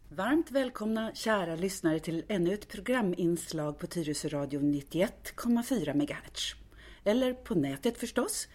Varmt välkomna kära lyssnare till ännu ett programinslag på Tyresö Radio 91,4 MHz. Eller på nätet förstås,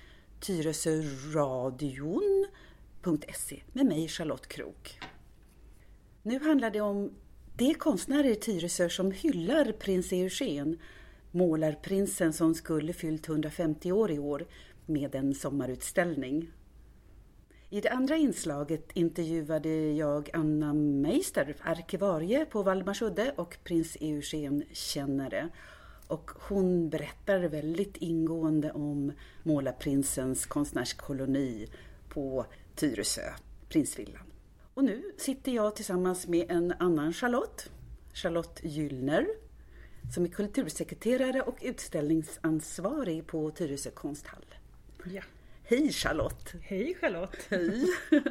tyresöradion.se med mig Charlotte Krok. Nu handlar det om de konstnärer i Tyresö som hyllar prins Eugen, målarprinsen som skulle fyllt 150 år i år med en sommarutställning. I det andra inslaget intervjuade jag Anna Meister, arkivarie på Valdemarsudde och prins Eugen-kännare. Och hon berättar väldigt ingående om målarprinsens konstnärskoloni på Tyresö, Prinsvillan. Och nu sitter jag tillsammans med en annan Charlotte Gyllner, som är kultursekreterare och utställningsansvarig på Tyresö konsthall. Ja. Hej Charlotte! Hej Charlotte! Hej!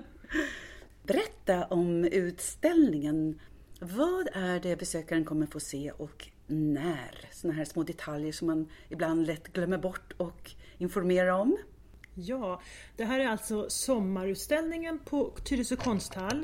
Berätta om utställningen. Vad är det besökaren kommer få se och när? Såna här små detaljer som man ibland lätt glömmer bort och informera om. Ja, det här är alltså sommarutställningen på Tyresö konsthall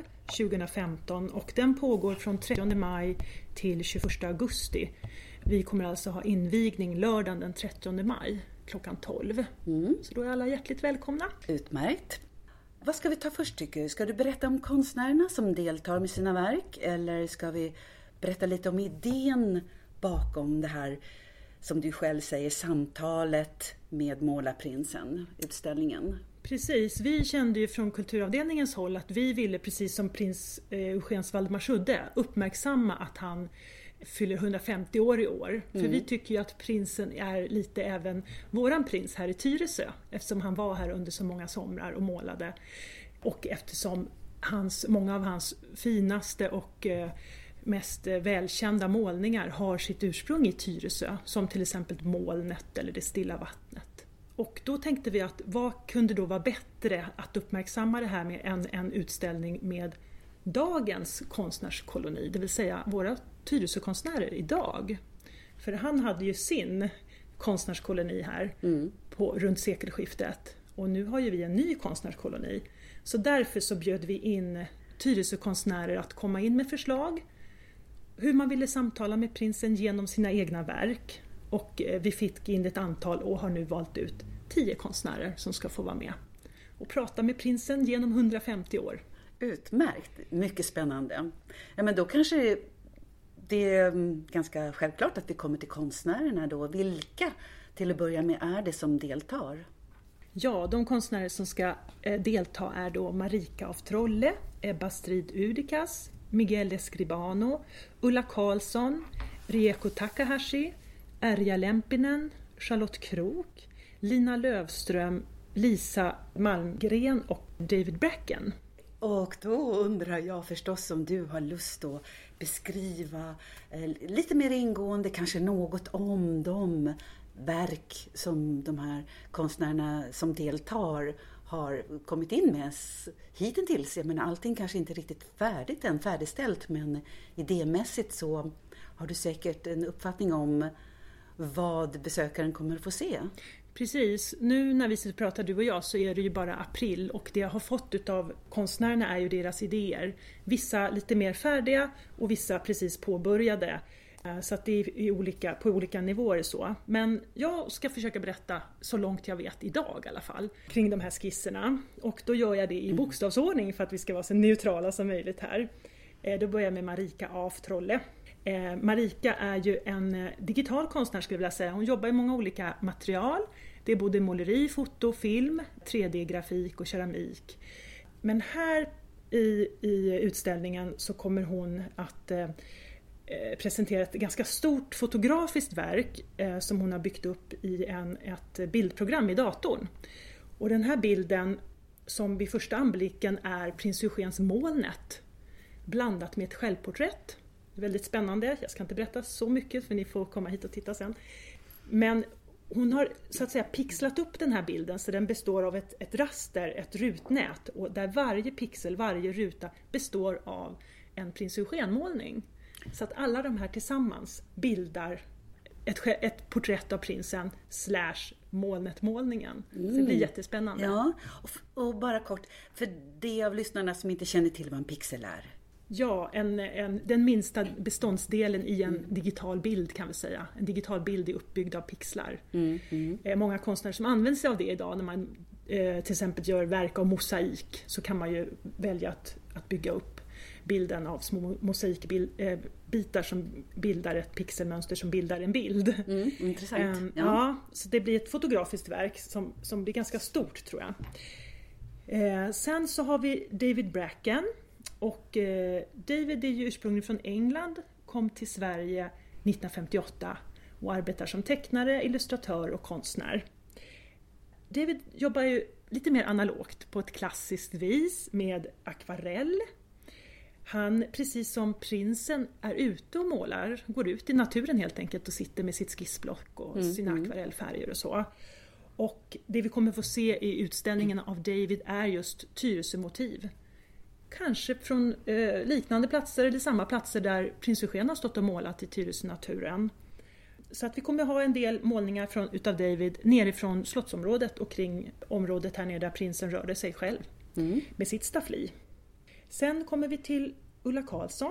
2015 och den pågår från 30 maj till 21 augusti. Vi kommer alltså ha invigning lördagen den 30 maj klockan 12. Så då är alla hjärtligt välkomna. Utmärkt. Vad ska vi ta först tycker du? Ska du berätta om konstnärerna som deltar med sina verk? Eller ska vi berätta lite om idén bakom det här, som du själv säger, samtalet med målarprinsen, utställningen? Precis, vi kände ju från kulturavdelningens håll att vi ville, precis som prins Eugens Valdemarsudde, uppmärksamma att han fyller 150 år i år. För vi tycker ju att prinsen är lite även våran prins här i Tyresö, eftersom han var här under så många somrar och målade. Och eftersom många av hans finaste och mest välkända målningar har sitt ursprung i Tyresö, som till exempel Molnet eller Det stilla vattnet. Och då tänkte vi att vad kunde då vara bättre att uppmärksamma det här med en utställning med dagens konstnärskoloni, det vill säga våra Tyresö-konstnärer idag. För han hade ju sin konstnärskoloni här runt sekelskiftet. Och nu har ju vi en ny konstnärskoloni. Så därför så bjöd vi in Tyresö-konstnärer att komma in med förslag. Hur man ville samtala med prinsen genom sina egna verk. Och vi fick in ett antal och har nu valt ut 10 konstnärer som ska få vara med. Och prata med prinsen genom 150 år. Utmärkt, mycket spännande. Ja, men då kanske det är ganska självklart att vi kommer till konstnärerna då. Vilka till att börja med är det som deltar? Ja, de konstnärer som ska delta är då Marika af Trolle, Ebba Strid Udikas, Miguel Escribano, Ulla Karlsson, Rieko Takahashi, Erja Lempinen, Charlotte Krok, Lina Lövström, Lisa Malmgren och David Bracken. Och då undrar jag förstås om du har lust att beskriva lite mer ingående, kanske något om de verk som de här konstnärerna som deltar har kommit in med hittills. Jag menar, allting kanske inte riktigt färdigställt, men idémässigt så har du säkert en uppfattning om vad besökaren kommer att få se. Precis, nu när vi pratar du och jag så är det ju bara april och det jag har fått utav konstnärerna är ju deras idéer. Vissa lite mer färdiga och vissa precis påbörjade. Så att det är på olika nivåer så. Men jag ska försöka berätta så långt jag vet idag i alla fall kring de här skisserna. Och då gör jag det i bokstavsordning för att vi ska vara så neutrala som möjligt här. Då börjar jag med Marika af Trolle. Marika är ju en digital konstnär skulle jag vilja säga. Hon jobbar i många olika material. Det är både måleri, foto, film, 3D-grafik och keramik. Men här i utställningen så kommer hon att presentera ett ganska stort fotografiskt verk som hon har byggt upp i ett bildprogram i datorn. Och den här bilden som vid första anblicken är prins Eugens Molnet blandat med ett självporträtt. Väldigt spännande, jag ska inte berätta så mycket för ni får komma hit och titta sen. Men hon har så att säga pixlat upp den här bilden så den består av ett raster, ett rutnät. Och där varje pixel, varje ruta består av en prins Eugen-målning. Så att alla de här tillsammans bildar ett porträtt av prinsen / molnetmålningen. Så det blir jättespännande. Ja, och bara kort, för det av lyssnarna som inte känner till vad en pixel är. Ja, den minsta beståndsdelen i en digital bild kan vi säga. En digital bild är uppbyggd av pixlar. Många konstnärer som använder sig av det idag när man till exempel gör verk av mosaik, så kan man ju välja att bygga upp bilden av små mosaikbitar som bildar ett pixelmönster som bildar en bild. Intressant. Ja, så det blir ett fotografiskt verk som blir ganska stort, tror jag. Sen så har vi David Bracken. Och David är ju ursprungligen från England, kom till Sverige 1958 och arbetar som tecknare, illustratör och konstnär. David jobbar ju lite mer analogt på ett klassiskt vis med akvarell. Han, precis som prinsen, är ute och målar, går ut i naturen helt enkelt och sitter med sitt skissblock och sina akvarellfärger och så. Och det vi kommer få se i utställningen av David är just Tyresömotiv. Kanske från liknande platser eller samma platser där prins Eugen har stått och målat i Tyresönaturen. Så att vi kommer ha en del målningar utav David nerifrån slottsområdet och kring området här nere där prinsen rörde sig själv med sitt staffli. Sen kommer vi till Ulla Karlsson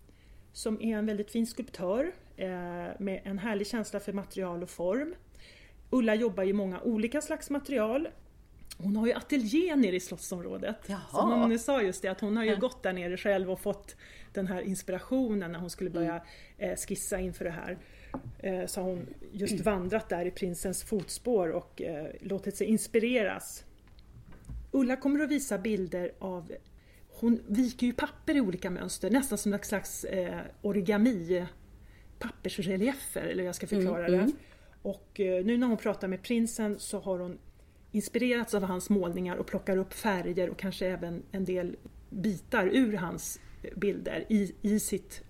som är en väldigt fin skulptör med en härlig känsla för material och form. Ulla jobbar i många olika slags material. Hon har ju ateljé nere i slottsområdet. Så hon sa just det, att hon har ju gått där nere själv och fått den här inspirationen när hon skulle börja skissa inför det här. Så har hon just vandrat där i prinsens fotspår och låtit sig inspireras. Ulla kommer att visa bilder av, hon viker ju papper i olika mönster, nästan som ett slags origami, pappersreliefer, eller jag ska förklara det. Och nu när hon pratar med prinsen så har hon inspirerats av hans målningar och plockar upp färger och kanske även en del bitar ur hans bilder i sitt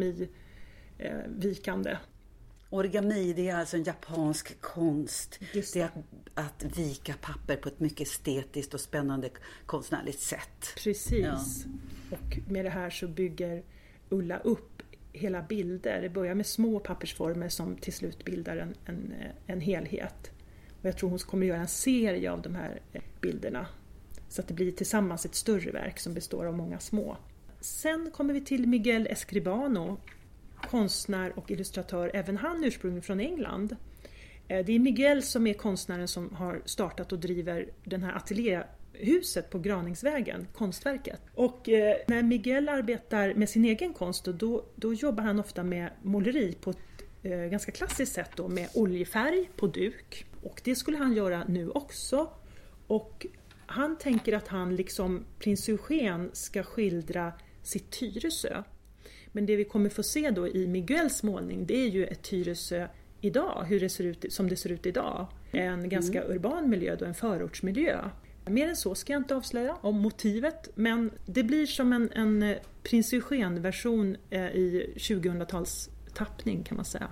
origami-vikande. Origami, det är alltså en japansk konst. Det är att vika papper på ett mycket estetiskt och spännande konstnärligt sätt. Precis. Ja. Och med det här så bygger Ulla upp hela bilder. Det börjar med små pappersformer som till slut bildar en helhet. Och jag tror hon kommer göra en serie av de här bilderna. Så att det blir tillsammans ett större verk som består av många små. Sen kommer vi till Miguel Escribano, konstnär och illustratör, även han ursprungligen från England. Det är Miguel som är konstnären som har startat och driver den här ateljéhuset på Graningsvägen, konstverket. Och när Miguel arbetar med sin egen konst då jobbar han ofta med måleri på ett ganska klassiskt sätt då, med oljefärg på duk. Och det skulle han göra nu också. Och han tänker att han liksom prins Eugen ska skildra sitt Tyresö. Men det vi kommer få se då i Miguels målning, det är ju ett Tyresö idag, hur det ser ut, som det ser ut idag. En ganska urban miljö då, en förortsmiljö. Mer än så ska jag inte avslöja om motivet, men det blir som en prins Eugen-version i 2000-tals tappning kan man säga.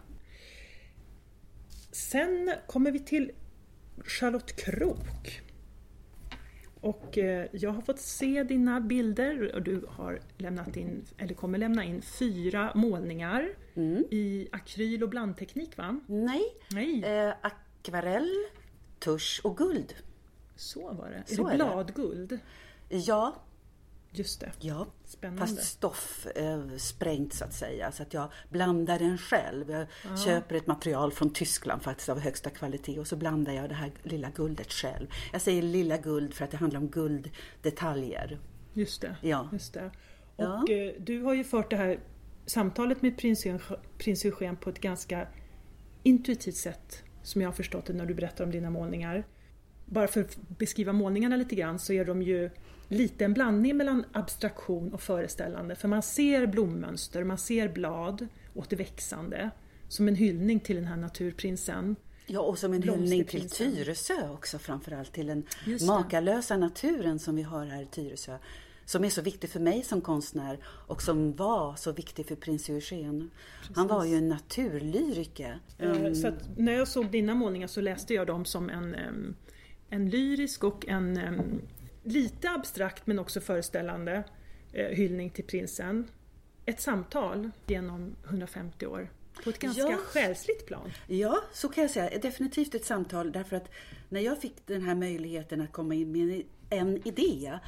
Sen kommer vi till Charlotte Krook. Och jag har fått se dina bilder och du har lämnat in, eller kommer lämna in 4 målningar i akryl och blandteknik, va? Nej. Akvarell, tusch och guld. Så var det. Så är det bladguld? Ja. Just det. Ja, spännande. Fast stoff sprängt så att säga. Så att jag blandar den själv. Jag köper ett material från Tyskland faktiskt av högsta kvalitet. Och så blandar jag det här lilla guldet själv. Jag säger lilla guld för att det handlar om gulddetaljer. Just det. Ja. Just det. Och du har ju fört det här samtalet med prins Eugen på ett ganska intuitivt sätt. Som jag har förstått det när du berättar om dina målningar. Bara för att beskriva målningarna lite grann så är de ju lite en blandning mellan abstraktion och föreställande. För man ser blommönster, man ser blad återväxande. Som en hyllning till den här naturprinsen. Ja, och som en hyllning till Tyresö också framförallt. Till den makalösa naturen som vi har här i Tyresö. Som är så viktig för mig som konstnär och som var så viktig för prins Eugen. Precis. Han var ju en naturlyriker. Så att när jag såg dina målningar så läste jag dem som en lyrisk och en lite abstrakt men också föreställande hyllning till prinsen. Ett samtal genom 150 år. På ett ganska själsligt plan. Ja, så kan jag säga. Definitivt ett samtal därför att när jag fick den här möjligheten att komma in med en idé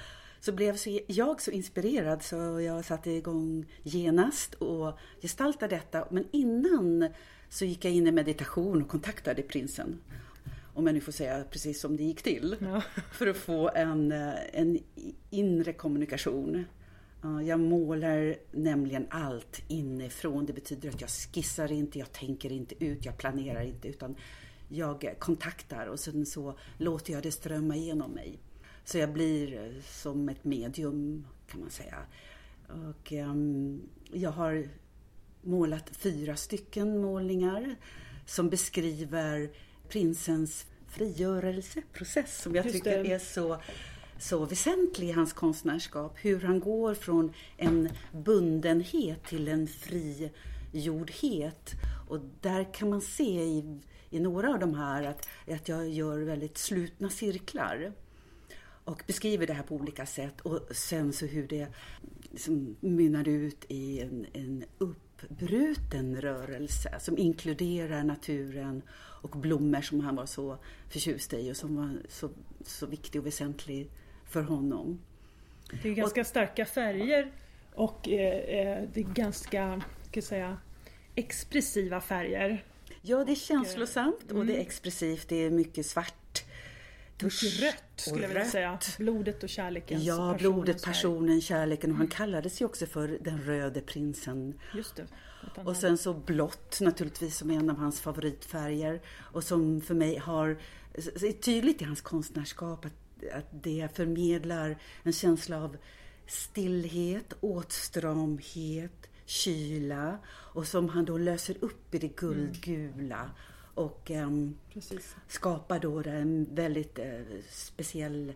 så blev jag så inspirerad så jag satte igång genast och gestaltade detta. Men innan så gick jag in i meditation och kontaktade prinsen. Om jag nu får säga precis som det gick till. Ja. För att få en inre kommunikation. Jag målar nämligen allt inifrån. Det betyder att jag skissar inte, jag tänker inte ut, jag planerar inte. Utan jag kontaktar och sen så låter jag det strömma igenom mig. Så jag blir som ett medium kan man säga. Och jag har målat 4 stycken målningar som beskriver prinsens frigörelseprocess som jag tycker är så väsentlig i hans konstnärskap. Hur han går från en bundenhet till en frigjordhet. Och där kan man se i några av de här att jag gör väldigt slutna cirklar. Och beskriver det här på olika sätt. Och sen så hur det liksom mynnar ut i en uppbruten rörelse som inkluderar naturen och blommor som han var så förtjust i och som var så viktig och väsentlig för honom. Det är ganska starka färger och det är ganska, ska jag säga, expressiva färger. Ja, det är känslosamt och det är expressivt. Det är mycket svart. Mycket rött skulle jag vilja säga. Blodet och kärleken. Ja, blodet, passionen, kärleken. Och han kallades ju också för den röde prinsen. Just det. Och sen så blått naturligtvis som är en av hans favoritfärger. Och som för mig är tydligt i hans konstnärskap att det förmedlar en känsla av stillhet, åtstramhet, kyla. Och som han då löser upp i det guldgula. Och skapar då en väldigt speciell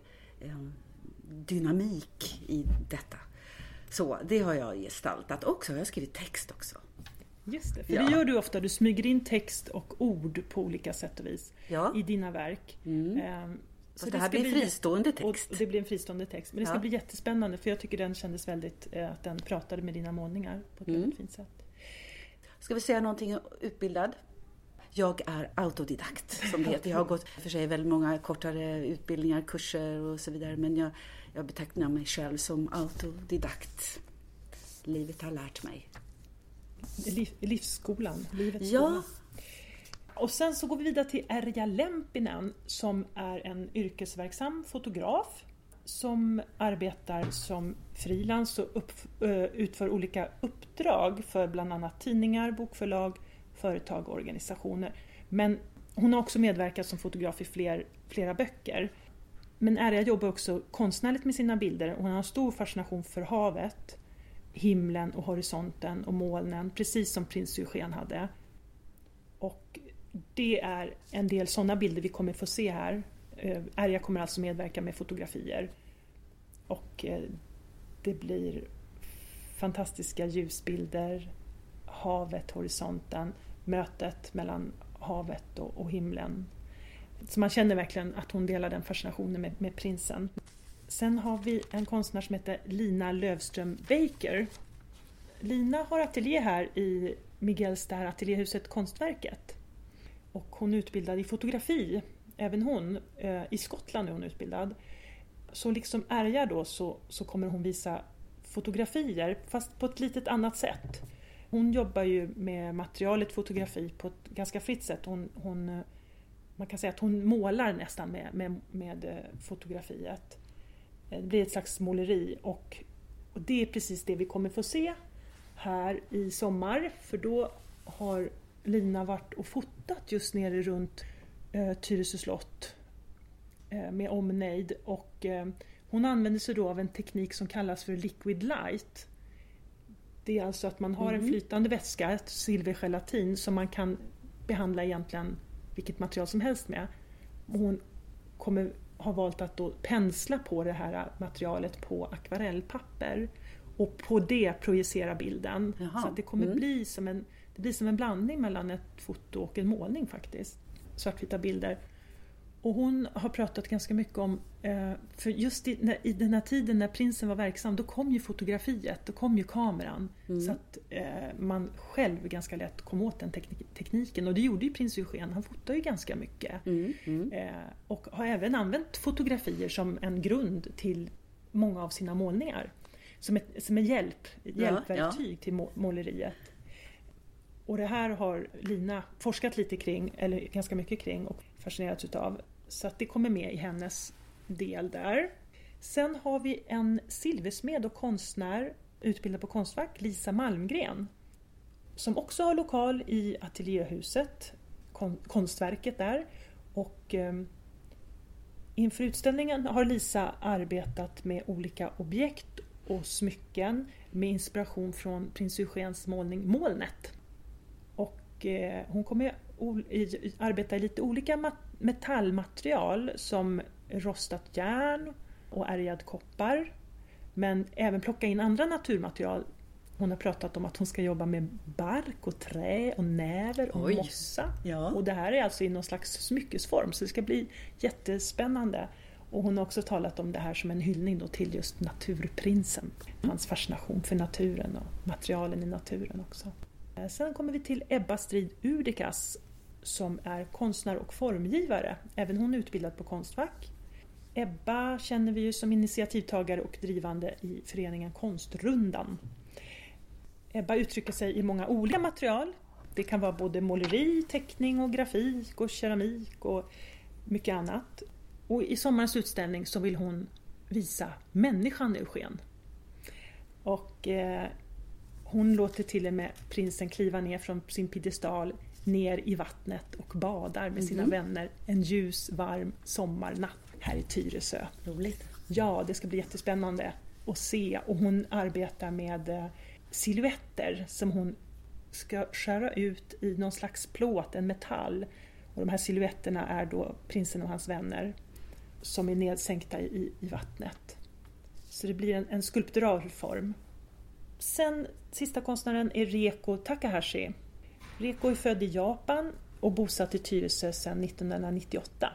dynamik i detta. Så det har jag gestaltat också. Jag har skrivit text också. Just det, för det gör du ofta. Du smyger in text och ord på olika sätt och vis i dina verk. Så det här blir fristående text. Och det blir en fristående text. Men det ska bli jättespännande för jag tycker den kändes väldigt, att den pratade med dina målningar på ett väldigt fint sätt. Ska vi säga någonting utbildad? Jag är autodidakt som det heter. Jag har gått för sig väldigt många kortare utbildningar, kurser och så vidare. Men jag betecknar mig själv som autodidakt. Livet har lärt mig. Livsskolan, livets skola. Och sen så går vi vidare till Erja Lempinen som är en yrkesverksam fotograf som arbetar som frilans och utför olika uppdrag för bland annat tidningar, bokförlag, företag och organisationer. Men hon har också medverkat som fotograf i flera böcker. Men Erja jobbar också konstnärligt med sina bilder. Hon har stor fascination för havet, himlen och horisonten och molnen, precis som prins Eugen hade. Och det är en del sådana bilder vi kommer få se här. Erja kommer alltså medverka med fotografier. Och det blir fantastiska ljusbilder, havet, horisonten, mötet mellan havet och himlen. Så man känner verkligen att hon delar den fascinationen med prinsen. Sen har vi en konstnär som heter Lina Lövström Baker. Lina har ateljé här i Miguels där ateljéhuset Konstverket. Och hon är utbildad i fotografi, även hon. I Skottland är hon utbildad. Så liksom Erja då så kommer hon visa fotografier fast på ett litet annat sätt. Hon jobbar ju med materialet fotografi på ett ganska fritt sätt. Man kan säga att hon målar nästan med fotografiet. Det blir ett slags måleri och det är precis det vi kommer få se här i sommar. För då har Lina varit och fotat just nere runt Tyresö slott med omnejd. Och hon använder sig då av en teknik som kallas för liquid light. Det är alltså att man har en flytande vätska, ett silvergelatin som man kan behandla egentligen vilket material som helst med. Och hon kommer ha valt att då pensla på det här materialet på akvarellpapper och på det projicera bilden. Jaha. Så att det kommer bli som en blandning mellan ett foto och en målning faktiskt. Svartvita bilder. Och hon har pratat ganska mycket om, för just i den här tiden när prinsen var verksam, då kom ju fotografiet, då kom ju kameran. Så att man själv ganska lätt kom åt den tekniken. Och det gjorde ju prins Eugen, han fotar ju ganska mycket. Och har även använt fotografier som en grund till många av sina målningar. Som en hjälpverktyg till måleriet. Och det här har Lina forskat lite kring, eller ganska mycket kring, och fascinerats utav. Så att det kommer med i hennes del där. Sen har vi en silversmed och konstnär utbildad på Konstfack, Lisa Malmgren. Som också har lokal i Ateljéhuset, konstverket där. Och inför utställningen har Lisa arbetat med olika objekt och smycken med inspiration från prins Eugens målning Molnet. Och hon kommer arbeta i lite olika metallmaterial som rostat järn och ärgad koppar. Men även plocka in andra naturmaterial. Hon har pratat om att hon ska jobba med bark och trä och näver och mossa. Ja. Och det här är alltså i någon slags smyckesform, så det ska bli jättespännande. Och hon har också talat om det här som en hyllning då till just naturprinsen. Hans fascination för naturen och materialen i naturen också. Sen kommer vi till Ebba Strid Urdikas som är konstnär och formgivare. Även hon är utbildad på Konstfack. Ebba känner vi ju som initiativtagare och drivande i föreningen Konstrundan. Ebba uttrycker sig i många olika material. Det kan vara både måleri, teckning och grafik och keramik och mycket annat. Och i sommarens utställning så vill hon visa människan Eugen. Och hon låter till och med prinsen kliva ner från sin piedestal ner i vattnet och badar med sina vänner en ljus, varm sommarnatt här i Tyresö. Roligt. Ja, det ska bli jättespännande att se. Och hon arbetar med silhuetter som hon ska skära ut i någon slags plåt, en metall. Och de här silhuetterna är då prinsen och hans vänner som är nedsänkta i vattnet. Så det blir en skulptural form. Sen sista konstnären är Reiko Takahashi. Reiko är född i Japan och bosatt i Tyresö sedan 1998.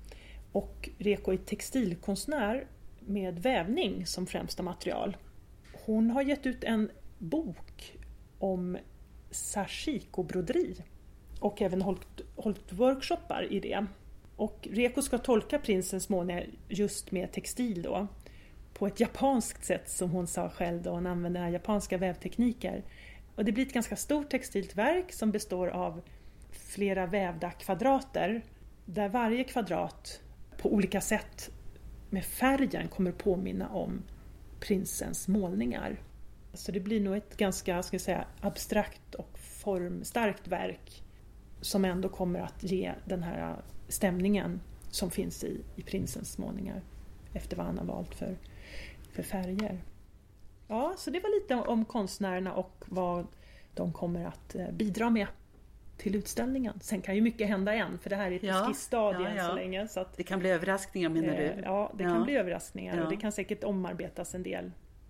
Och Reiko är textilkonstnär med vävning som främsta material. Hon har gett ut en bok om sashiko-broderi och även hållit workshoppar i det. Och Reiko ska tolka prinsens målningar just med textil då. På ett japanskt sätt som hon sa själv då. Hon använder japanska vävtekniker. Och det blir ett ganska stort textilt verk som består av flera vävda kvadrater. Där varje kvadrat på olika sätt med färgen kommer påminna om prinsens målningar. Så det blir nog ett ganska abstrakt och formstarkt verk som ändå kommer att ge den här stämningen som finns i prinsens målningar efter vad han har valt för färger. Ja, så det var lite om konstnärerna och vad de kommer att bidra med till utställningen. Sen kan ju mycket hända än, för det här är ett skissstadie än så länge. Så att, det kan bli överraskningar menar du? Ja, det kan bli överraskningar och det kan säkert omarbetas en del.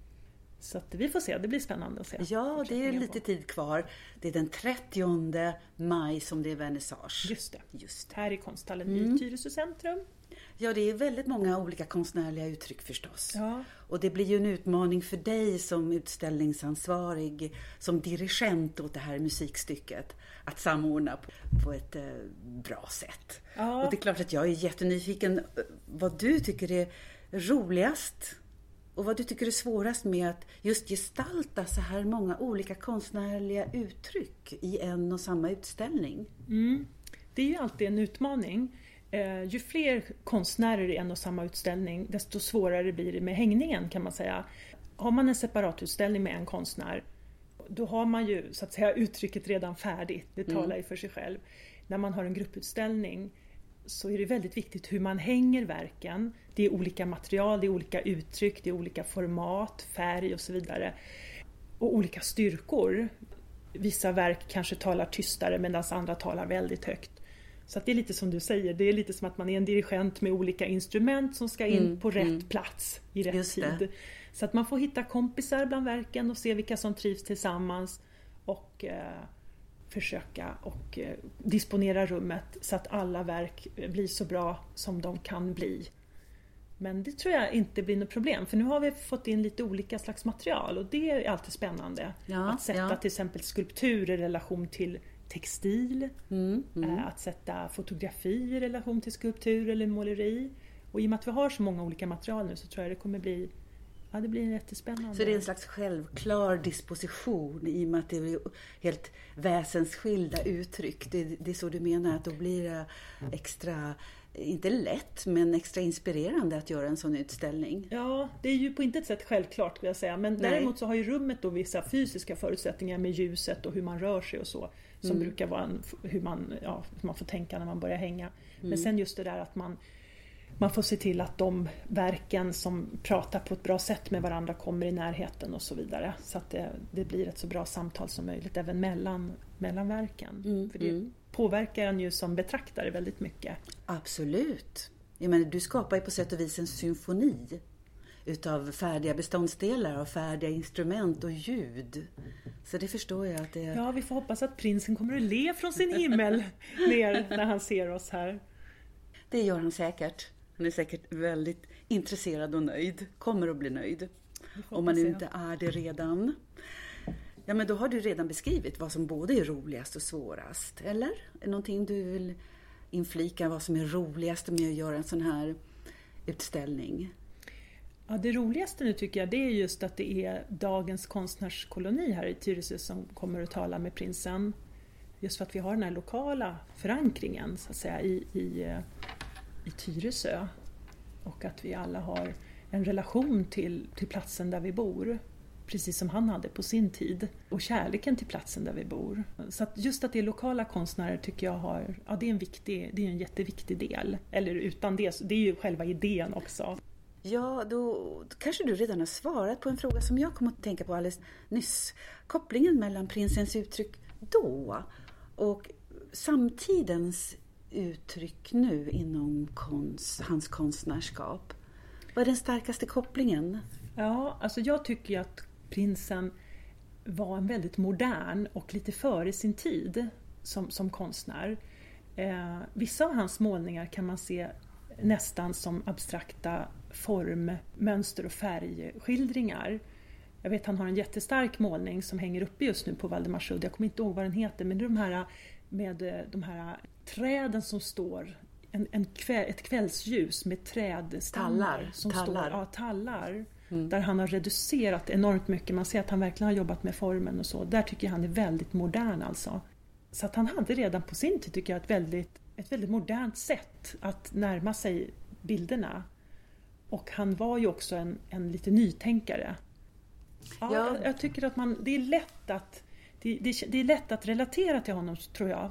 Så att vi får se, det blir spännande att se. Ja, det är lite tid kvar. Det är den 30 maj som det är vernissage. Just det. Här i konsthallen i Tyresö centrum. Ja, det är väldigt många olika konstnärliga uttryck förstås. Ja. Och det blir ju en utmaning för dig som utställningsansvarig, som dirigent åt det här musikstycket, att samordna på ett bra sätt. Ja. Och det är klart att jag är jättenyfiken vad du tycker är roligast och vad du tycker är svårast med att just gestalta så här många olika konstnärliga uttryck i en och samma utställning. Det är ju alltid en utmaning. Ju fler konstnärer i en och samma utställning, desto svårare blir det med hängningen kan man säga. Har man en separat utställning med en konstnär, då har man ju så att säga uttrycket redan färdigt. Det talar ju för sig själv. När man har en grupputställning så är det väldigt viktigt hur man hänger verken. Det är olika material, det är olika uttryck, det är olika format, färg och så vidare. Och olika styrkor. Vissa verk kanske talar tystare medan andra talar väldigt högt. Så att det är lite som du säger, det är lite som att man är en dirigent med olika instrument som ska in på rätt plats i rätt tid. Så att man får hitta kompisar bland verken och se vilka som trivs tillsammans och försöka och disponera rummet så att alla verk blir så bra som de kan bli. Men det tror jag inte blir något problem, för nu har vi fått in lite olika slags material och det är alltid spännande. Att sätta till exempel skulptur i relation till textil, att sätta fotografi i relation till skulptur eller måleri. Och i och med att vi har så många olika material nu så tror jag det kommer bli Ja, det blir jättespännande. Så det är en slags självklar disposition i och med att det är helt väsensskilda uttryck. Det är så du menar, att då blir det extra, inte lätt, men extra inspirerande att göra en sån utställning. Ja, det är ju på intet sätt självklart vill jag säga. Men däremot så har ju rummet då vissa fysiska förutsättningar med ljuset och hur man rör sig och så. Som brukar vara hur man får tänka när man börjar hänga. Men sen just det där att man får se till att de verken som pratar på ett bra sätt med varandra kommer i närheten och så vidare. Så att det blir ett så bra samtal som möjligt även mellan verken. För det påverkar en ju som betraktare väldigt mycket. Absolut. Jag menar, du skapar ju på sätt och vis en symfoni utav färdiga beståndsdelar och färdiga instrument och ljud. Så det förstår jag att det är... Ja, vi får hoppas att prinsen kommer att le från sin himmel ner när han ser oss här. Det gör han säkert. Han är säkert väldigt intresserad och nöjd. Kommer att bli nöjd. Om man inte är det redan. Ja, men då har du redan beskrivit vad som både är roligast och svårast. Eller? Är det någonting du vill inflika vad som är roligast med att göra en sån här utställning? Ja, det roligaste nu tycker jag det är just att det är dagens konstnärskoloni här i Tyresö som kommer att tala med prinsen. Just för att vi har den här lokala förankringen så att säga i Tyresö. Och att vi alla har en relation till platsen där vi bor. Precis som han hade på sin tid. Och kärleken till platsen där vi bor. Så att just att det är lokala konstnärer tycker jag det är en jätteviktig del. Eller utan det är ju själva idén också. Ja, då kanske du redan har svarat på en fråga som jag kom att tänka på alldeles nyss. Kopplingen mellan prinsens uttryck då och samtidens uttryck nu inom hans konstnärskap. Vad är den starkaste kopplingen? Ja, alltså jag tycker att prinsen var en väldigt modern och lite före sin tid som konstnär. Vissa av hans målningar kan man se nästan som abstrakta form, mönster och färgskildringar. Jag vet han har en jättestark målning som hänger uppe just nu på Valdemarsudde. Jag kommer inte ihåg vad den heter, men det är de här träden som står, ett kvällsljus med trädstammar. Tallar. Där han har reducerat enormt mycket. Man ser att han verkligen har jobbat med formen och så. Där tycker jag han är väldigt modern alltså. Så att han hade redan på sin tid tycker jag ett väldigt modernt sätt att närma sig bilderna. Och han var ju också en lite nytänkare. Ja. Jag tycker att det är lätt att det är lätt att relatera till honom tror jag.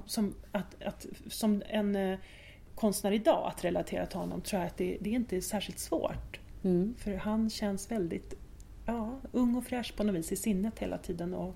Som en konstnär idag att relatera till honom tror jag att det inte är särskilt svårt. För han känns väldigt ung och fräsch på något vis i sinnet hela tiden. Och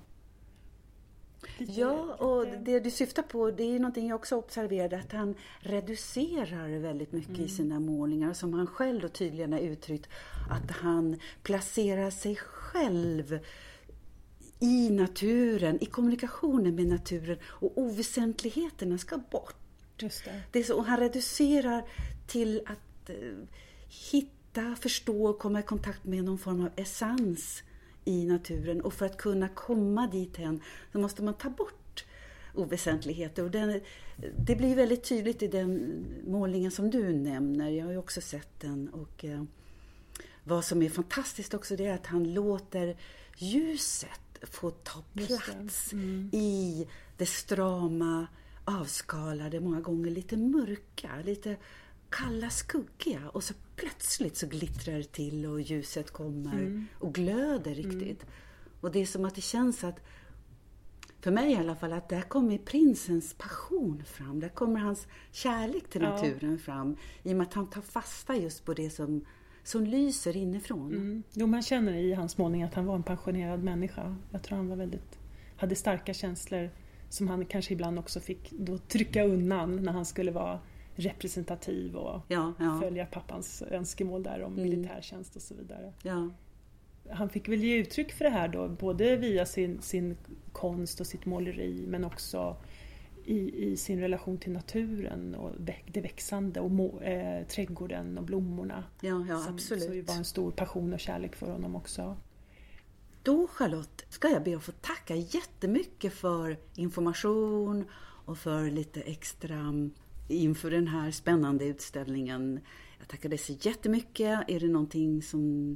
det du syftar på det är någonting jag också observerade, att han reducerar väldigt mycket i sina målningar, som han själv då tydligen har uttryckt, att han placerar sig själv i naturen, i kommunikationen med naturen, och oväsentligheterna ska bort. Just det. Det är så, han reducerar till att hitta, förstå och komma i kontakt med någon form av essens i naturen, och för att kunna komma dit hen så måste man ta bort oväsentligheter, och det blir väldigt tydligt i den målningen som du nämner. Jag har ju också sett den, och vad som är fantastiskt också det är att han låter ljuset få ta plats i det strama, avskalade, många gånger lite mörka, lite kalla, skuggiga, och så plötsligt så glittrar det till och ljuset kommer och glöder riktigt. Och det är som att det känns att, för mig i alla fall, att där kommer prinsens passion fram, där kommer hans kärlek till naturen fram, i och med att han tar fasta just på det som lyser inifrån. Jo, man känner i hans målning att han var en passionerad människa. Jag tror han hade starka känslor som han kanske ibland också fick då trycka undan när han skulle vara representativ och följa pappans önskemål där om militärtjänst och så vidare. Ja. Han fick väl ge uttryck för det här då, både via sin konst och sitt måleri, men också i sin relation till naturen och det växande och trädgården och blommorna. Ja, absolut. Så det var en stor passion och kärlek för honom också. Då, Charlotte, ska jag be att få tacka jättemycket för information och för lite extra inför den här spännande utställningen. Jag tackar dig så jättemycket. Är det någonting som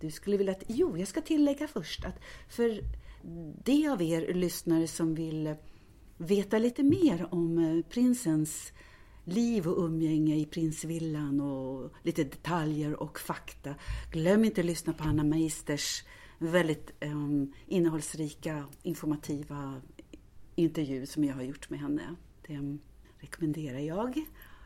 du skulle vilja... Jo, jag ska tillägga först att för det av er lyssnare som vill veta lite mer om prinsens liv och umgänge i prinsvillan och lite detaljer och fakta. Glöm inte att lyssna på Anna Meisters väldigt innehållsrika, informativa intervju som jag har gjort med henne. Det rekommenderar jag.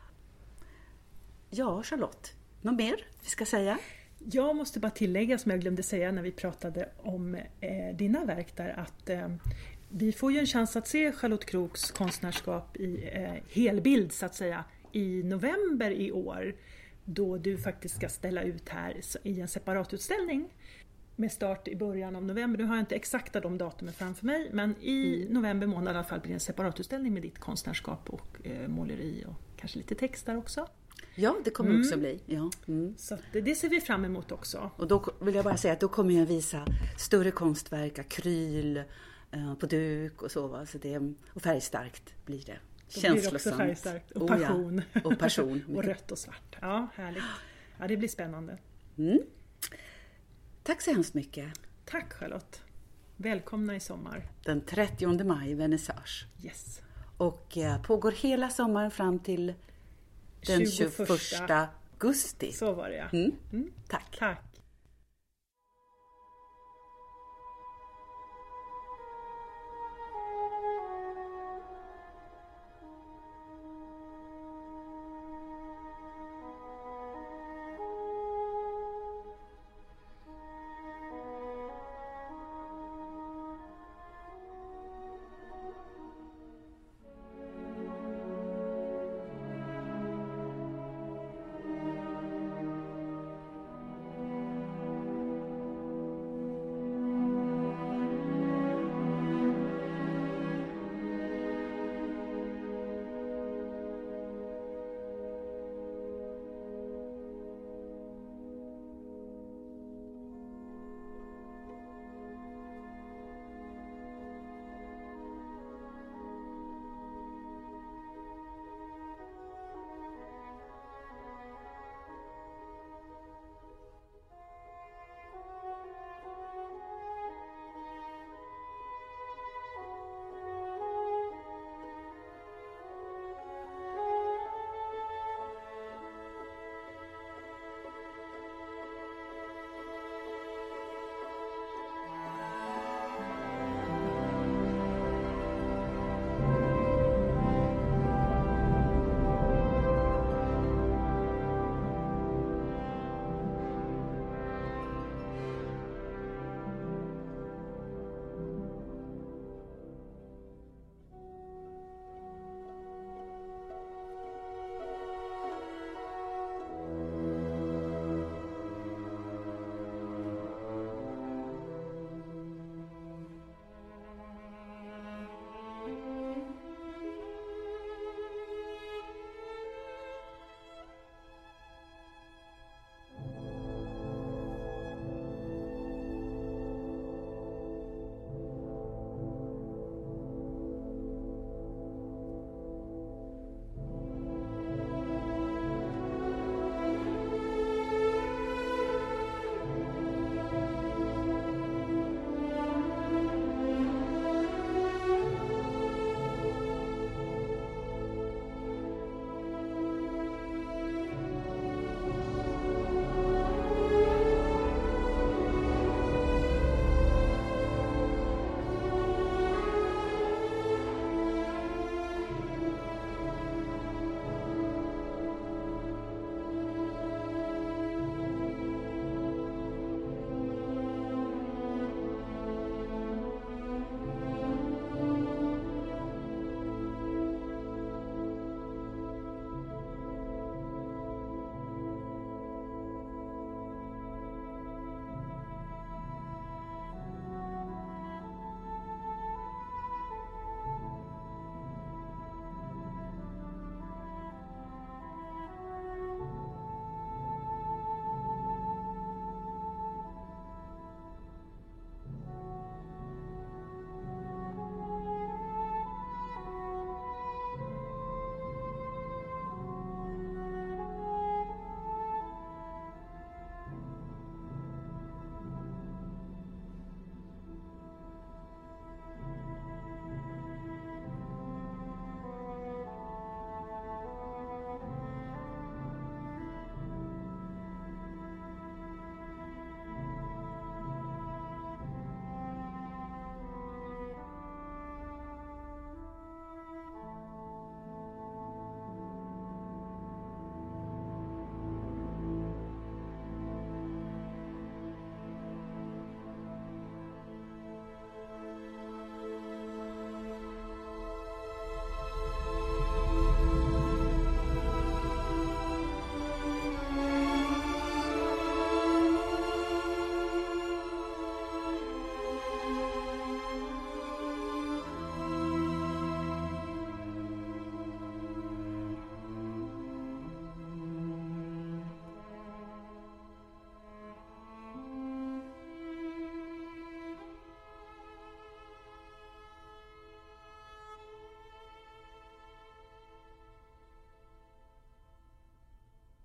Ja, Charlotte, något mer vi ska säga? Jag måste bara tillägga, som jag glömde säga när vi pratade om dina verk där, att vi får ju en chans att se Charlotte Kroks konstnärskap i helbild så att säga i november i år, då du faktiskt ska ställa ut här i en separatutställning med start i början av november. Nu har jag inte exakta de datumen framför mig, men i november månad i alla fall blir det en separatutställning med ditt konstnärskap och måleri och kanske lite texter också. Ja, det kommer också bli. Ja. Så att det ser vi fram emot också. Och då vill jag bara säga att då kommer jag visa större konstverk, akryl, på duk och så. Va? Så och färgstarkt blir det. Då blir det också färgstarkt och passion. Ja. Och passion. Och rött och svart. Ja, härligt. Ja, det blir spännande. Tack så hemskt mycket. Tack Charlotte. Välkomna i sommar. Den 30 maj, vernissage. Yes. Och pågår hela sommaren fram till den 21 augusti. Så var det, ja. Tack. Tack.